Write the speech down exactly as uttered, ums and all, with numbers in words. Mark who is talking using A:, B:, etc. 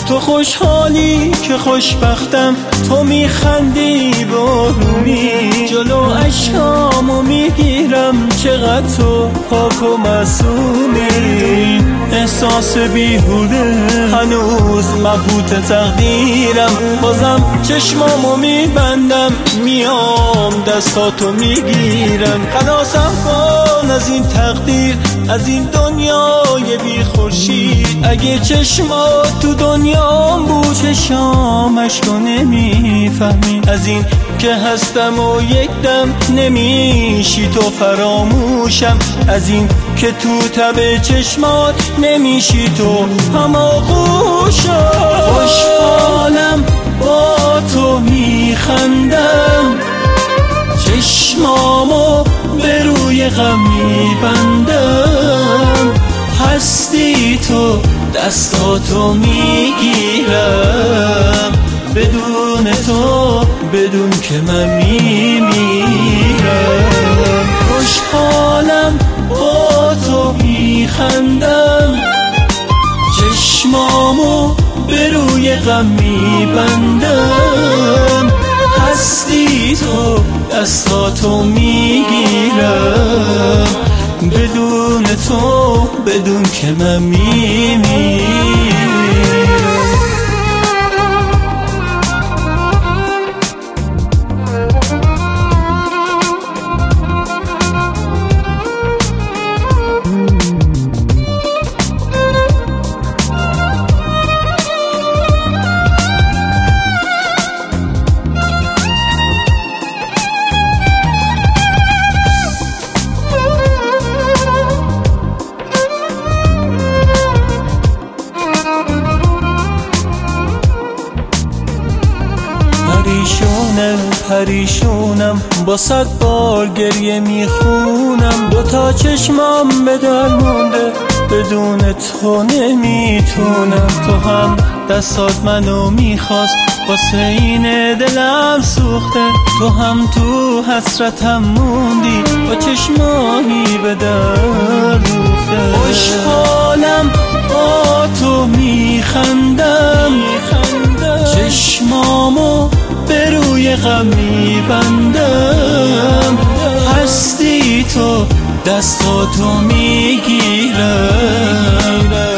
A: تو خوشحالی که خوشبختم، تو میخندی به آرومی، جلو اشکامو میگیرم چقدر تو پاک و معصومی. احساس بیهوده هنوز مبهوت تقدیرم، بازم چشمامو میبندم میام دستاتو میگیرم. خلاصم کن از این تقدیر، از این دنیای بی خورشید. اگه چشمات تو دنیام بود چشامش تو نمیفهمی، از این که هستم و یک دم نمیشی تو فراموشم، از این که تو تب چشمات نمیشی تو هماغوشم. خوشحالم با تو میخندم، چشمامو به روی غم میبندم. هستی تو دستاتو میگیرم، بدون تو بدون که من میمیرم. خوشحالم با تو میخندم، چشمامو به روی غم میبندم. هستی تو دستاتو میگیرم، بدون تو بدون که من میمیرم. پریشونم پریشونم با صد بار گریه میخونم، دوتا چشمام به در مونده بدون تو نمیتونم. تو هم دستات منو میخواست واسه این دلم سوخته، تو هم تو حسرتم موندی با چشمانی به در دوخته. خوشحالم با تو میخندم، چشمامو به روی غم میبندم. هستی تو دستاتو میگیرم،